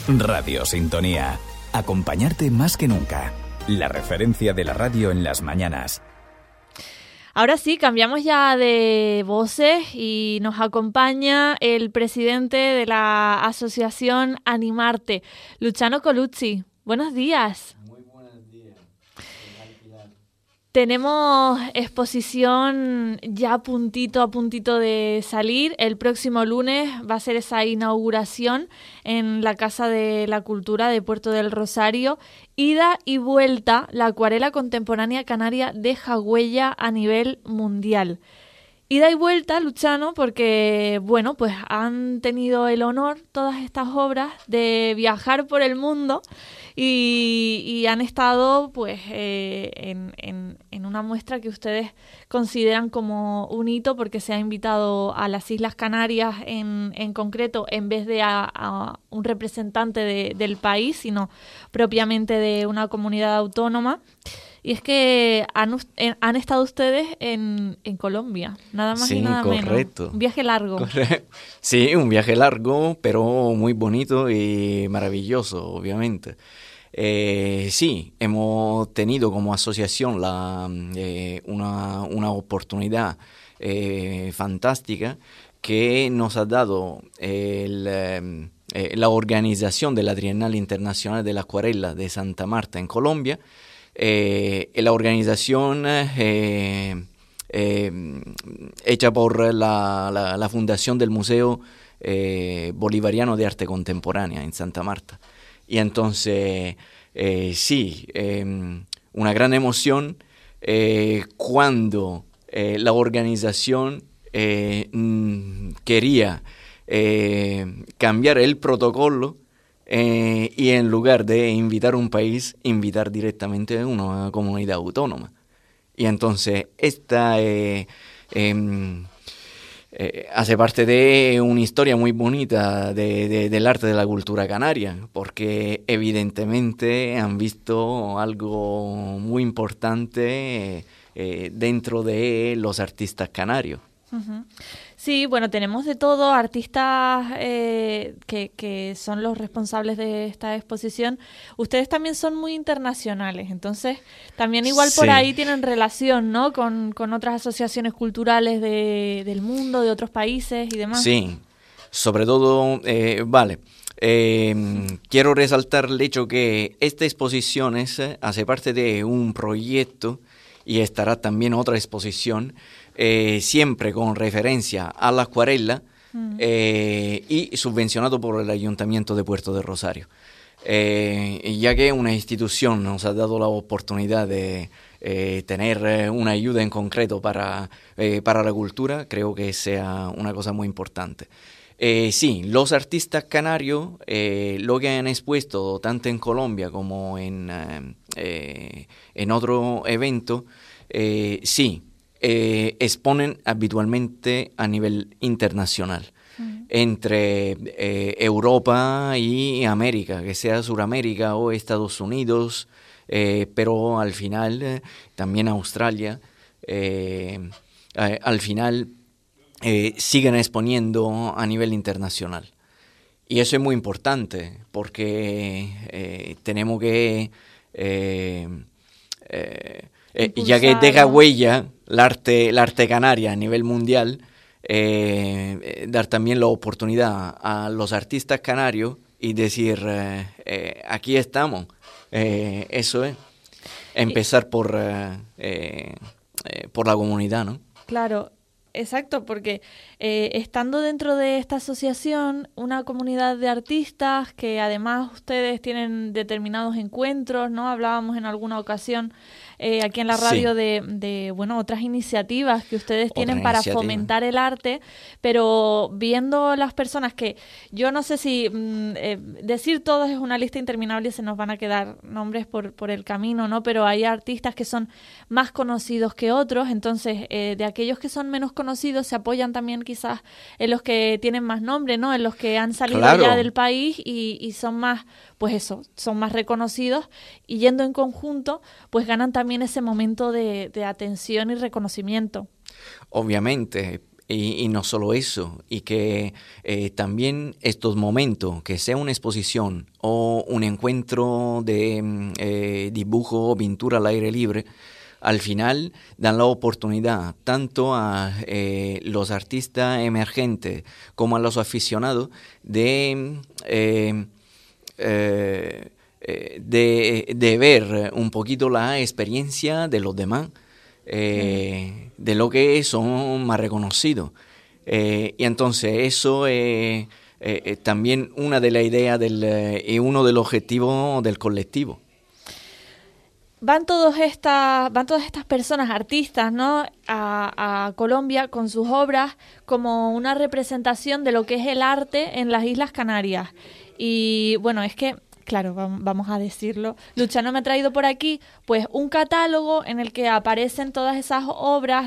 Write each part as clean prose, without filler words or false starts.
Radio Sintonía. Acompañarte más que nunca. La referencia de la radio en las mañanas. Ahora sí, cambiamos ya de voces y nos acompaña el presidente de la asociación Animarte, Luciano Colucci. Buenos días. Muy buenos días. Tenemos exposición ya a puntito de salir. El próximo lunes va a ser esa inauguración en la Casa de la Cultura de Puerto del Rosario. Ida y vuelta, la acuarela contemporánea canaria deja huella a nivel mundial. Ida y vuelta, Luciano, porque, bueno, pues han tenido el honor todas estas obras de viajar por el mundo y han estado, pues, en una muestra que ustedes consideran como un hito porque se ha invitado a las Islas Canarias en concreto en vez de a un representante del país, sino propiamente de una comunidad autónoma. Y es que han estado ustedes en Colombia, nada más y nada correcto. menos. Un viaje largo. Sí, un viaje largo, pero muy bonito y maravilloso, obviamente. Sí, hemos tenido como asociación una oportunidad fantástica que nos ha dado la organización de la Trienal Internacional de la Acuarela de Santa Marta en Colombia. La organización hecha por la Fundación del Museo Bolivariano de Arte Contemporánea en Santa Marta. Y entonces, sí, una gran emoción cuando la organización quería cambiar el protocolo y en lugar de invitar a un país, invitar directamente a una comunidad autónoma. Y entonces esta hace parte de una historia muy bonita del arte de la cultura canaria, porque evidentemente han visto algo muy importante dentro de los artistas canarios. Uh-huh. Sí, bueno, tenemos de todo, artistas que son los responsables de esta exposición. Ustedes también son muy internacionales, entonces también igual por ahí tienen relación, ¿no? Con otras asociaciones culturales del mundo, de otros países y demás. Sí, sobre todo, quiero resaltar el hecho que esta exposición hace parte de un proyecto y estará también otra exposición siempre con referencia a la acuarela y subvencionado por el Ayuntamiento de Puerto del Rosario. Ya que una institución nos ha dado la oportunidad de tener una ayuda en concreto para la cultura, creo que sea una cosa muy importante. Sí, los artistas canarios, lo que han expuesto tanto en Colombia como en otro evento, sí, exponen habitualmente a nivel internacional, entre Europa y América, que sea Suramérica o Estados Unidos, pero al final también Australia, al final siguen exponiendo a nivel internacional. Y eso es muy importante porque tenemos que... ya que deja huella el arte canaria a nivel mundial, dar también la oportunidad a los artistas canarios y decir, aquí estamos. Eso es, empezar por la comunidad, ¿no? Claro. Exacto, porque estando dentro de esta asociación, una comunidad de artistas que además ustedes tienen determinados encuentros, ¿no? Hablábamos en alguna ocasión aquí en la radio de otras iniciativas que ustedes tienen para fomentar el arte, pero viendo las personas que yo no sé si decir todos es una lista interminable y se nos van a quedar nombres por el camino, ¿no? Pero hay artistas que son más conocidos que otros, entonces de aquellos que son menos conocidos se apoyan también quizás en los que tienen más nombre, ¿no? En los que han salido ya del país y son más, pues eso, son más reconocidos y yendo en conjunto, pues ganan también ese momento de atención y reconocimiento. Obviamente, y no solo eso, y que también estos momentos, que sea una exposición o un encuentro de dibujo o pintura al aire libre, al final dan la oportunidad tanto a los artistas emergentes como a los aficionados de ver un poquito la experiencia de los demás, de lo que son más reconocidos. Y entonces eso es también una de las ideas y uno de los objetivos del colectivo. Van todas estas personas, artistas, ¿no?, a Colombia con sus obras como una representación de lo que es el arte en las Islas Canarias. Y bueno, es que, claro, vamos a decirlo, Luciano me ha traído por aquí pues un catálogo en el que aparecen todas esas obras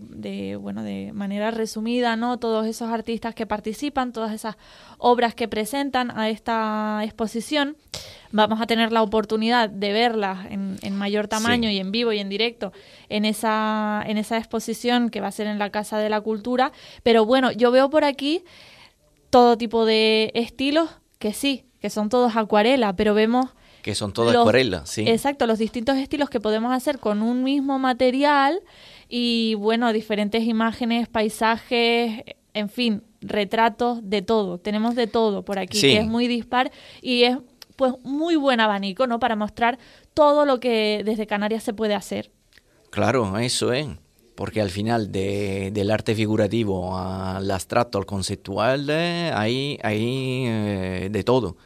de manera resumida, ¿no?, todos esos artistas que participan, todas esas obras que presentan a esta exposición. Vamos a tener la oportunidad de verlas en mayor tamaño, sí, y en vivo y en directo en esa exposición que va a ser en la Casa de la Cultura. Pero bueno, yo veo por aquí todo tipo de estilos que sí, que son todos acuarela, pero vemos... Que son todas acuarelas, sí. Exacto, los distintos estilos que podemos hacer con un mismo material y, bueno, diferentes imágenes, paisajes, en fin, retratos, de todo. Tenemos de todo por aquí, sí, que es muy dispar y es pues muy buen abanico, ¿no?, para mostrar todo lo que desde Canarias se puede hacer. Claro, eso es. Porque al final del arte figurativo al abstracto, al conceptual, hay de todo.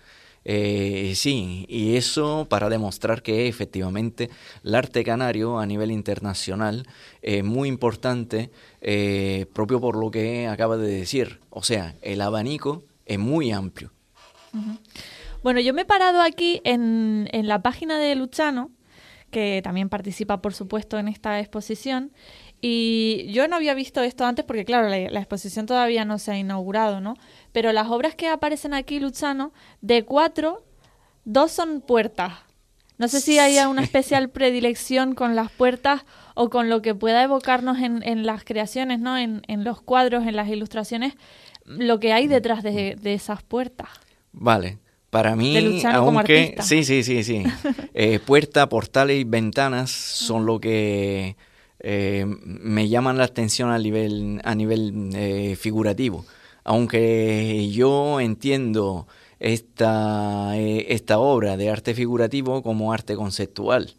Sí, y eso para demostrar que efectivamente el arte canario a nivel internacional es muy importante, propio por lo que acaba de decir. O sea, el abanico es muy amplio. Uh-huh. Bueno, yo me he parado aquí en la página de Luciano, que también participa, por supuesto, en esta exposición. Y yo no había visto esto antes porque, claro, la exposición todavía no se ha inaugurado, ¿no? Pero las obras que aparecen aquí, Luciano, de 4, 2 son puertas. No sé si haya una especial predilección con las puertas o con lo que pueda evocarnos en las creaciones, ¿no? En los cuadros, en las ilustraciones, lo que hay detrás de esas puertas. Vale. Para mí, aunque sí. Puertas, portales y ventanas son lo que me llaman la atención a nivel figurativo. Aunque yo entiendo esta obra de arte figurativo como arte conceptual,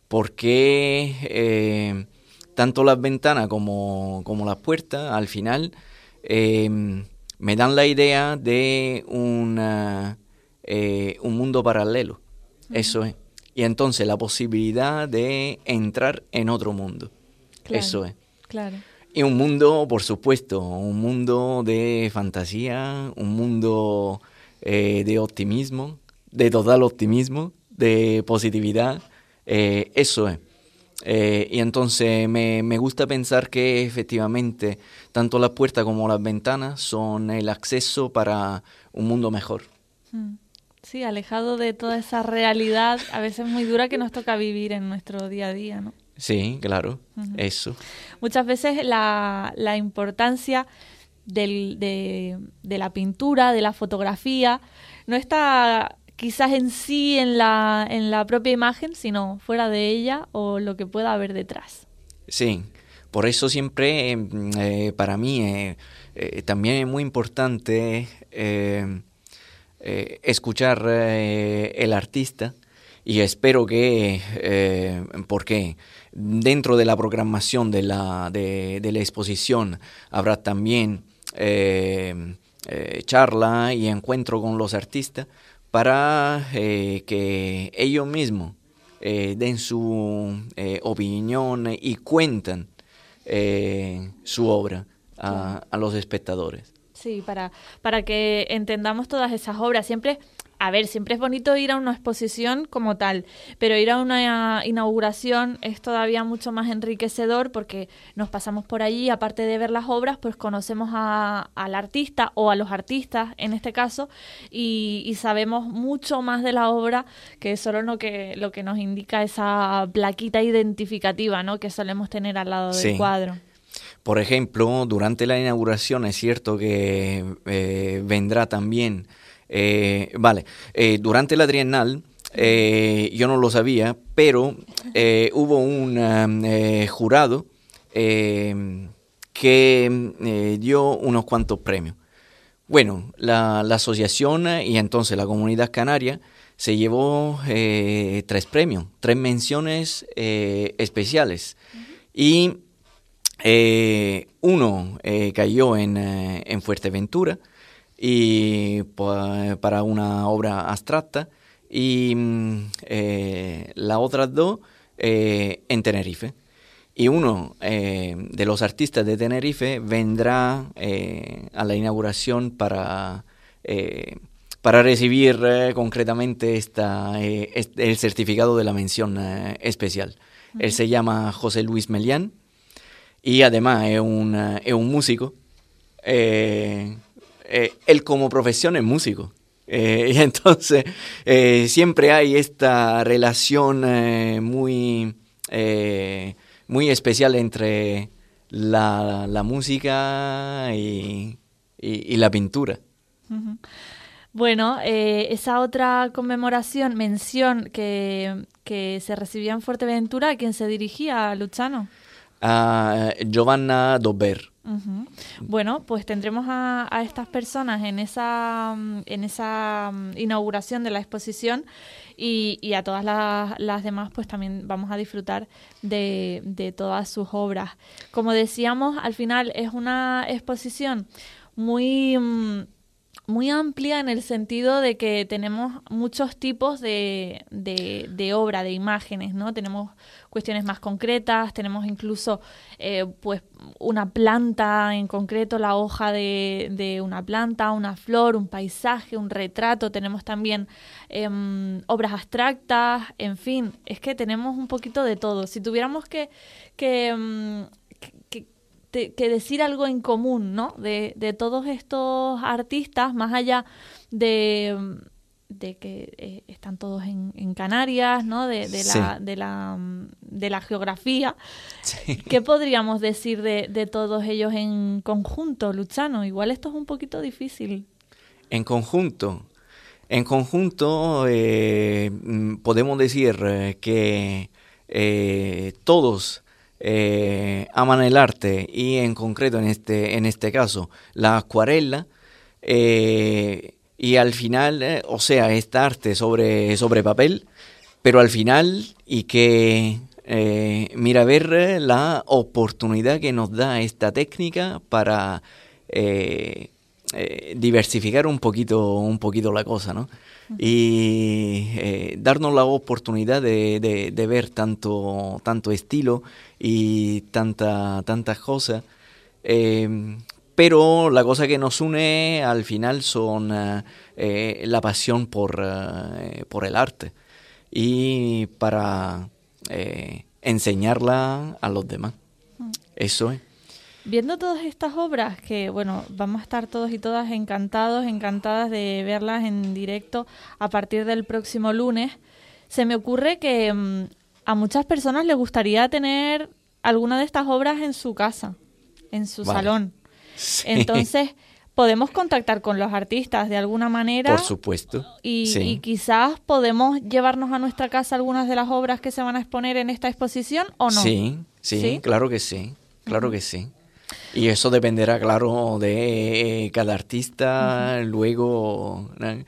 porque tanto las ventanas como las puertas al final me dan la idea de un mundo paralelo. Uh-huh. Eso es. Y entonces la posibilidad de entrar en otro mundo. Claro, eso es. Claro. Y un mundo, por supuesto, un mundo de fantasía, un mundo de optimismo, de total optimismo, de positividad. Eso es. Y entonces me gusta pensar que efectivamente tanto las puertas como las ventanas son el acceso para un mundo mejor. Sí, alejado de toda esa realidad a veces muy dura que nos toca vivir en nuestro día a día, ¿no? Sí, claro, uh-huh. Eso. Muchas veces la importancia de la pintura, de la fotografía, no está quizás en sí en la propia imagen, sino fuera de ella o lo que pueda haber detrás. Sí, por eso siempre para mí también es muy importante escuchar el artista, y espero que, porque dentro de la programación de la exposición habrá también charla y encuentro con los artistas para que ellos mismos den su opinión y cuenten su obra a los espectadores. Sí, para que entendamos todas esas obras. Siempre es bonito ir a una exposición como tal, pero ir a una inauguración es todavía mucho más enriquecedor porque nos pasamos por allí, aparte de ver las obras, pues conocemos al artista o a los artistas en este caso y sabemos mucho más de la obra que solo lo que nos indica esa plaquita identificativa, ¿no?, que solemos tener al lado del cuadro. Por ejemplo, durante la inauguración es cierto que vendrá también, durante la Trienal, yo no lo sabía, pero hubo un jurado que dio unos cuantos premios. Bueno, la asociación y entonces la Comunidad Canaria se llevó 3 premios, 3 menciones especiales. Y uno cayó en Fuerteventura y para una obra abstracta, y las otras 2 en Tenerife. Y uno de los artistas de Tenerife vendrá a la inauguración para recibir concretamente el certificado de la mención especial. Él se llama José Luis Melián y además es un músico. Él como profesión es músico. Y entonces siempre hay esta relación muy especial entre la música y la pintura. Uh-huh. Bueno, esa otra mención que se recibía en Fuerteventura, ¿a quién se dirigía, Luciano? A Giovanna Dober. Uh-huh. Bueno, pues tendremos a estas personas en esa inauguración de la exposición y a todas las demás pues también vamos a disfrutar de todas sus obras. Como decíamos, al final es una exposición muy amplia en el sentido de que tenemos muchos tipos de obra, de imágenes, ¿no? Tenemos cuestiones más concretas, tenemos incluso pues una planta en concreto, la hoja de una planta, una flor, un paisaje, un retrato, tenemos también obras abstractas, en fin, es que tenemos un poquito de todo. Si tuviéramos que decir algo en común, ¿no? De todos estos artistas, más allá de que están todos en Canarias, ¿no? Sí. de la geografía. Sí. ¿Qué podríamos decir de todos ellos en conjunto, Luciano? Igual esto es un poquito difícil. En conjunto podemos decir que todos aman el arte y en concreto en este caso la acuarela, y al final, este arte sobre papel, pero al final y que mira ver la oportunidad que nos da esta técnica para diversificar un poquito la cosa, ¿no? Y darnos la oportunidad de ver tanto estilo y tantas cosas, pero la cosa que nos une al final son la pasión por el arte y para enseñarla a los demás. Eso es. Viendo todas estas obras, que bueno, vamos a estar todos y todas encantadas de verlas en directo a partir del próximo lunes, se me ocurre que a muchas personas les gustaría tener alguna de estas obras en su casa, en su salón. Sí. Entonces, podemos contactar con los artistas de alguna manera. Por supuesto. Y quizás podemos llevarnos a nuestra casa algunas de las obras que se van a exponer en esta exposición, ¿o no? Sí, claro que sí, claro que sí. Y eso dependerá, claro, de cada artista, luego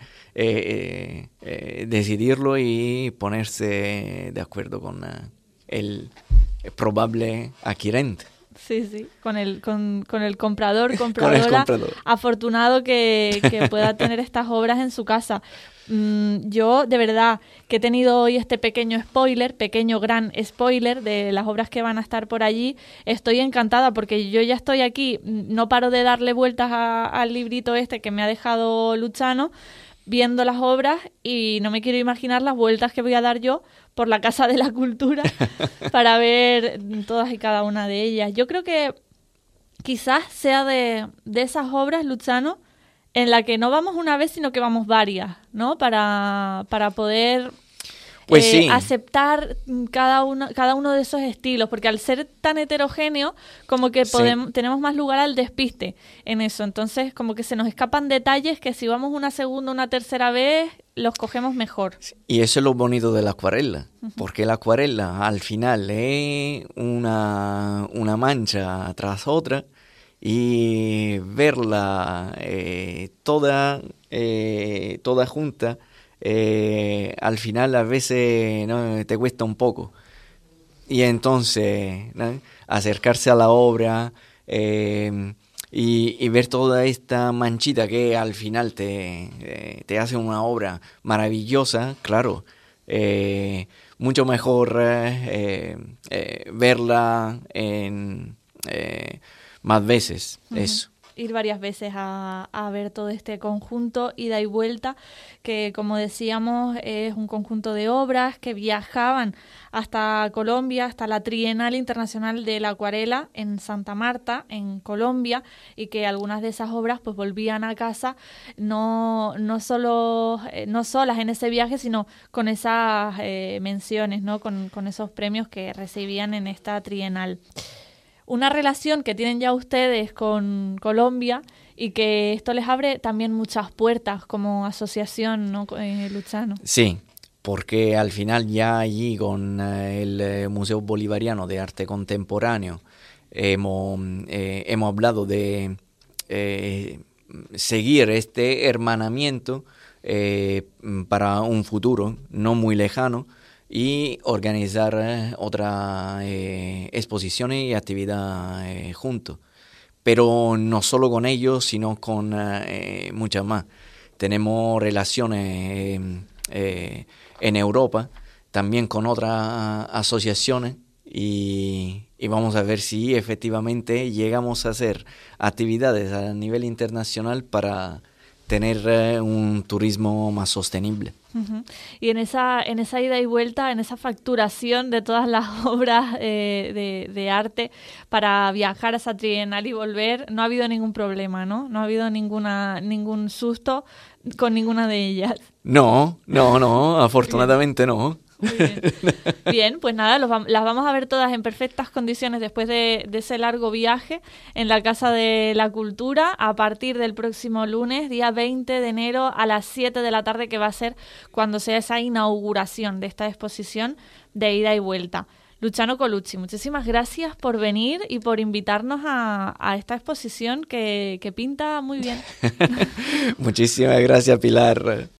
decidirlo y ponerse de acuerdo con el probable adquirente. Sí, con el compradora con el comprador afortunado que pueda tener estas obras en su casa. Yo, de verdad, que he tenido hoy este pequeño gran spoiler de las obras que van a estar por allí, estoy encantada porque yo ya estoy aquí, no paro de darle vueltas al librito este que me ha dejado Luciano, viendo las obras, y no me quiero imaginar las vueltas que voy a dar yo por la Casa de la Cultura para ver todas y cada una de ellas. Yo creo que quizás sea de esas obras, Luciano, en la que no vamos una vez, sino que vamos varias, ¿no? Para poder Pues sí. aceptar cada uno de esos estilos, porque al ser tan heterogéneo, como que tenemos más lugar al despiste en eso. Entonces, como que se nos escapan detalles que si vamos una segunda, una tercera vez, los cogemos mejor. Y eso es lo bonito de la acuarela, porque la acuarela al final es una mancha tras otra, y verla toda junta, al final a veces, ¿no?, te cuesta un poco. Y entonces, ¿no?, acercarse a la obra y ver toda esta manchita que al final te hace una obra maravillosa, claro. Mucho mejor verla en más veces, eso. Ir varias veces a ver todo este conjunto, ida y vuelta, que como decíamos es un conjunto de obras que viajaban hasta Colombia, hasta la Trienal Internacional de la Acuarela en Santa Marta, en Colombia, y que algunas de esas obras pues volvían a casa no solas en ese viaje, sino con esas menciones, ¿no?, con esos premios que recibían en esta Trienal. Una relación que tienen ya ustedes con Colombia y que esto les abre también muchas puertas como asociación, ¿no, Luciano? Sí, porque al final ya allí con el Museo Bolivariano de Arte Contemporáneo hemos hablado de seguir este hermanamiento para un futuro no muy lejano, y organizar otra exposiciones y actividad juntos. Pero no solo con ellos, sino con muchas más. Tenemos relaciones en Europa, también con otras asociaciones, y vamos a ver si efectivamente llegamos a hacer actividades a nivel internacional para tener un turismo más sostenible. Uh-huh. Y en esa ida y vuelta, en esa facturación de todas las obras de arte para viajar a esa trienal y volver, no ha habido ningún problema, ¿no? No ha habido ningún susto con ninguna de ellas. No, afortunadamente no. Muy bien. Bien, pues nada, las vamos a ver todas en perfectas condiciones después de ese largo viaje en la Casa de la Cultura a partir del próximo lunes, día 20 de enero a las 7 de la tarde, que va a ser cuando sea esa inauguración de esta exposición de ida y vuelta. Luciano Colucci, muchísimas gracias por venir y por invitarnos a esta exposición que pinta muy bien. Muchísimas gracias, Pilar.